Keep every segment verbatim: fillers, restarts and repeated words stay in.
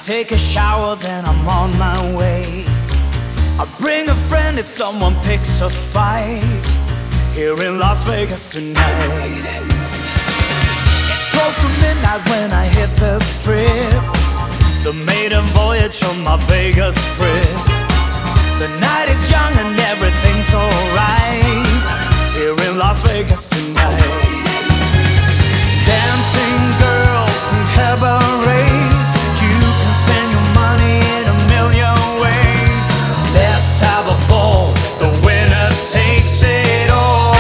take a shower, then I'm on my way. I bring a friend if someone picks a fight here in Las Vegas tonight. It's close to midnight when I hit the strip, the maiden voyage on my Vegas trip. The night is young and everything's alright here in Las Vegas tonight. Dancing girls and cabarets, you can spend your money in a million ways. Let's have a ball, the winner takes it all.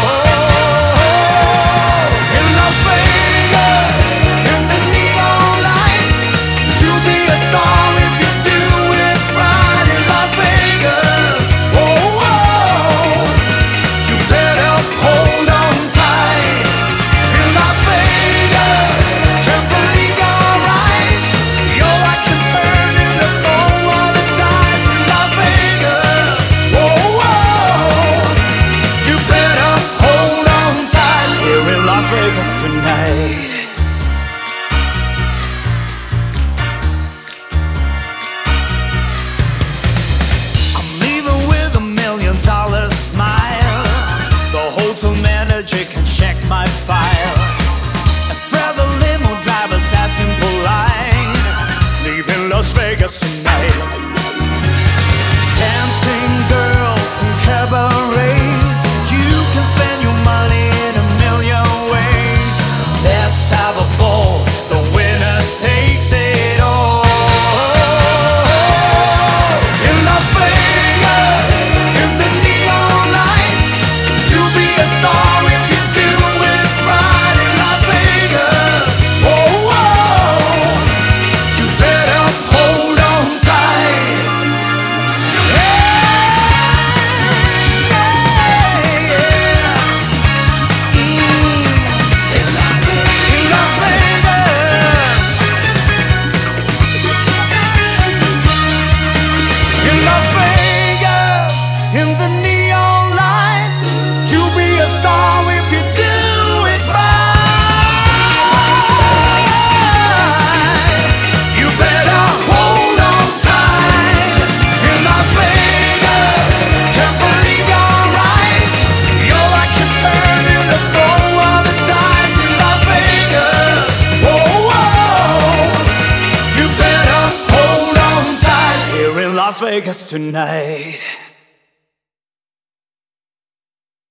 In Las Vegas, in the neon lights, you'll be a star if you do it right. In Las Vegas, oh, oh, you better hold on tight. In Las Vegas, can't believe your eyes. Your light can turn into throw all the dice. In Las Vegas, oh, oh, you better hold on tight. Here in Las Vegas tonight. I'm leaving with a million dollar smile. The hotel manager can check my file. And Fred the limo driver's asking polite, leaving Las Vegas tonight. Dancing girls and cabarets, you can spend your money in a million ways. Let's have a ball, the winner takes it all. In Las Vegas, in the neon lights, you'll be a star if you do it right. In Las Vegas, oh, oh, you better hold on tight. Yeah, yeah, yeah. Mm. In Las Vegas, in Las Vegas, in Las Vegas, in the neon lights, you'll be a star if you do it right. You better hold on tight. In Las Vegas, can't believe your eyes. Your light can turn into throw all the dice. In Las Vegas, oh, oh, you better hold on tight. Here in Las Vegas tonight.